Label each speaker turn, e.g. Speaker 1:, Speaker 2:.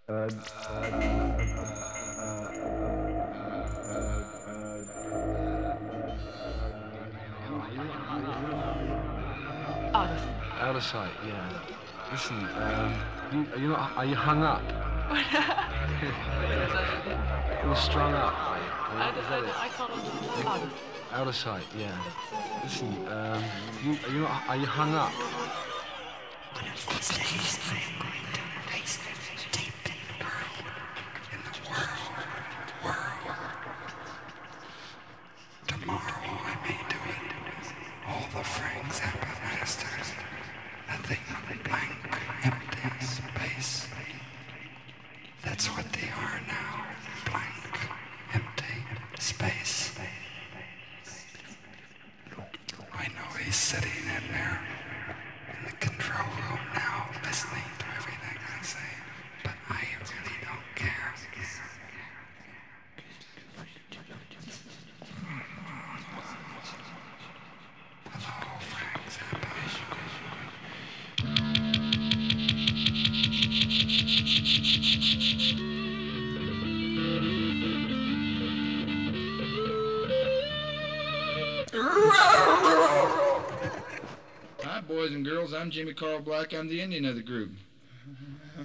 Speaker 1: Out of sight.
Speaker 2: Out of sight, yeah. Listen, are you hung up? You're strung up, mate. Is that it?
Speaker 1: I can't understand. Out of sight.
Speaker 2: Out of sight, yeah. Listen, are you hung up?
Speaker 3: Tomorrow I may do it. All the Frank Zappa masters. Nothing blank, empty space. That's what they are now. Blank, empty space. I know he's sitting in there in the control room now, listening to everything I say, but I really don't care. Hello, Frank Zappa.
Speaker 4: Hi, boys and girls. I'm Jimmy Carl Black. I'm the Indian of the group.